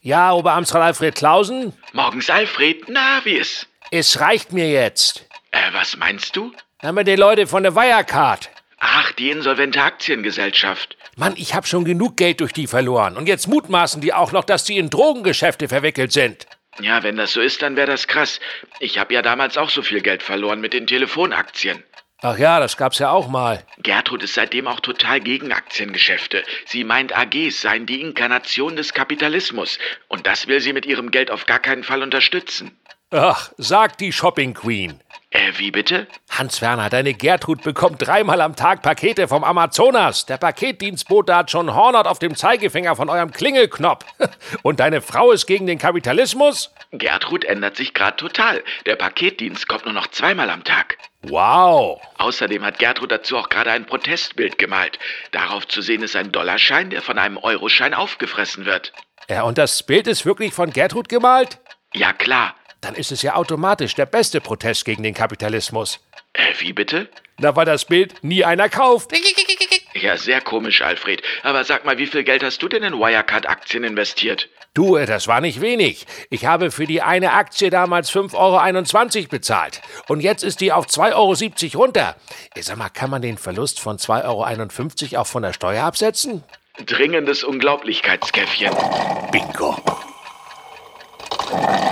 Ja, Oberamtsrat Alfred Clausen? Morgens, Alfred. Na, wie ist? Es reicht mir jetzt. Was meinst du? Haben wir die Leute von der Wirecard. Ach, die insolvente Aktiengesellschaft. Mann, ich hab schon genug Geld durch die verloren. Und jetzt mutmaßen die auch noch, dass die in Drogengeschäfte verwickelt sind. Ja, wenn das so ist, dann wäre das krass. Ich habe ja damals auch so viel Geld verloren mit den Telefonaktien. Ach ja, das gab's ja auch mal. Gertrud ist seitdem auch total gegen Aktiengeschäfte. Sie meint, AGs seien die Inkarnation des Kapitalismus. Und das will sie mit ihrem Geld auf gar keinen Fall unterstützen. Ach, sagt die Shopping Queen. Wie bitte? Hans-Werner, deine Gertrud bekommt 3-mal am Tag Pakete vom Amazonas. Der Paketdienstbote hat schon Hornhaut auf dem Zeigefinger von eurem Klingelknopf. Und deine Frau ist gegen den Kapitalismus? Gertrud ändert sich gerade total. Der Paketdienst kommt nur noch 2-mal am Tag. Wow. Außerdem hat Gertrud dazu auch gerade ein Protestbild gemalt. Darauf zu sehen ist ein Dollarschein, der von einem Euroschein aufgefressen wird. Ja, und das Bild ist wirklich von Gertrud gemalt? Ja, klar. Dann ist es ja automatisch der beste Protest gegen den Kapitalismus. Wie bitte? Na, weil das Bild nie einer kauft. Ja, sehr komisch, Alfred. Aber sag mal, wie viel Geld hast du denn in Wirecard-Aktien investiert? Du, das war nicht wenig. Ich habe für die eine Aktie damals 5,21 € bezahlt. Und jetzt ist die auf 2,70 € runter. Sag mal, kann man den Verlust von 2,51 € auch von der Steuer absetzen? Dringendes Unglaublichkeitskäffchen. Bingo.